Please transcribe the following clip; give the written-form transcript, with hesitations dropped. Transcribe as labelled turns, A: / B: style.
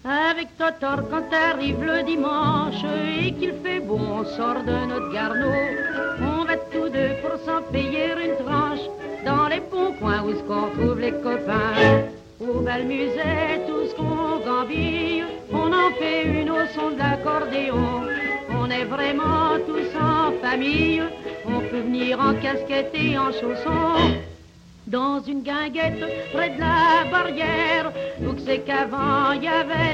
A: Avec Totor, quand arrive le dimanche et qu'il fait beau, on sort de notre garnot. On va tous deux pour s'en payer une tranche dans les bons coins où se trouve les copains. Au bal musette, tout ce qu'on gambille, on en fait une au son de l'accordéon. On est vraiment tous en famille, on peut venir en casquette et en chaussons. Dans une guinguette près de la barrière, où que c'est qu'avant il y avait